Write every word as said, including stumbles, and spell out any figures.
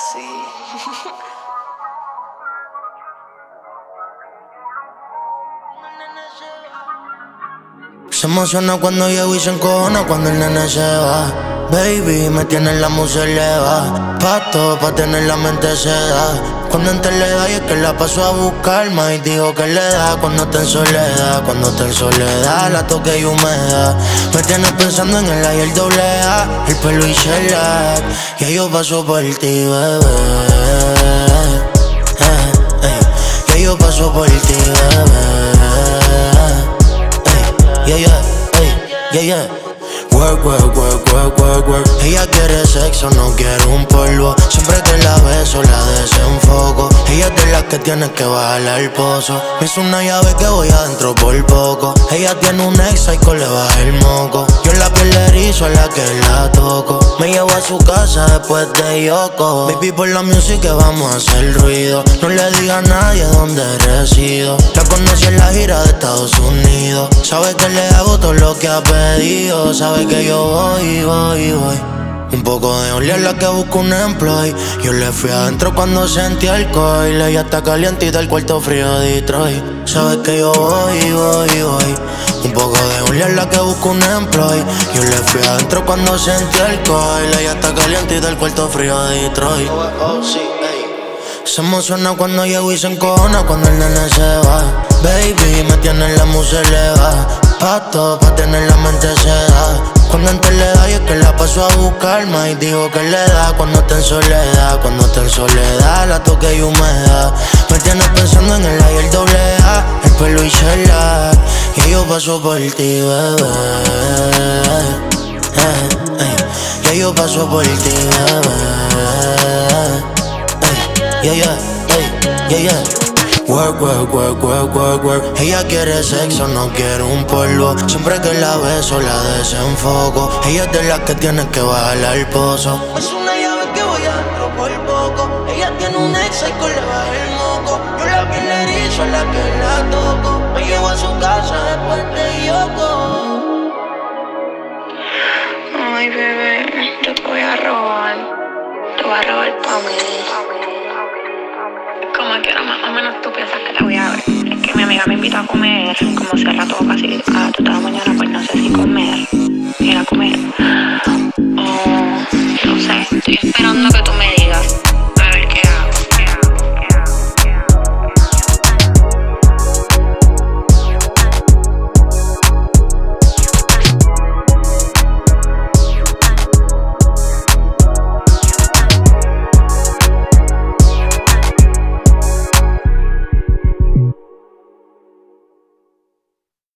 sí. Se emociona cuando llego y se encojona cuando el nene se va. Baby, me tiene la musa eleva. Pato pa' tener la mente seda. Cuando entré le da y es que la pasó a buscar más y dijo que le da cuando está en soledad. Cuando está en soledad la toque y humedad. Me tiene pensando en el A y el doble A, el pelo y shellac. Ya yo paso por ti, bebé. Eh, eh. Ya yo paso por ti, bebé. Yeah, yeah, hey, yeah, yeah. Work, work, work, work, work, work. Ella quiere sexo, no quiere un polvo. Siempre que la beso, la desenfoco. Ella es de las que tiene que bajarle al pozo. Me hizo una llave que voy adentro por poco. Ella tiene un ex y le baja el moco. Yo en la piel le erizo a la que la toco. Me llevo a su casa después de Yoko. Baby, por la música vamos a hacer ruido. No le diga a nadie dónde resido. La conocí en la gira de Estados Unidos. Sabe que le hago todo lo que ha pedido. Sabe que yo voy, voy, voy. Un poco de olear la que busco un employ. Yo le fui adentro cuando sentí alcohol. Ella está calientita, el cuarto frío de Detroit. Sabes que yo voy, voy, voy. Un poco de olear la que busco un employ. Yo le fui adentro cuando sentí alcohol. Ella está calientita, el cuarto frío de Detroit. Se emociona cuando llego y se encojona cuando el nene se va. Baby, me tiene la musa eleva. Pato pa' tener la mente seda. Cuando entré le da y es que la pasó a buscar más y dijo que le da cuando está en soledad. Cuando está en soledad la toque y humedad. Me tiene pensando en el A y el doble A, el pelo y shellac. Y yo paso por ti, bebé. Eh, eh. Y yo paso por ti, bebé. Yeah, yeah, hey, yeah, yeah. Work, work, work, work, work, work. Ella quiere sexo, no quiere un polvo. Siempre que la beso, la desenfoco. Ella es de las que tiene que bajarle al pozo. Es una llave que voy adentro por poco. Ella tiene un ex y le baja el moco. Yo la piel le erizo a la que la toco. Me llevo a su casa después de Yoko. Ay, bebé, yo te voy a robar. Te voy a robar pa' mí. Como quiera, más o menos tú piensas que te voy a ver. Es que mi amiga me invita a comer, como si al rato casi a las dos de la mañana, pues no sé si comer, ir a comer. O no sé, estoy esperando que tú me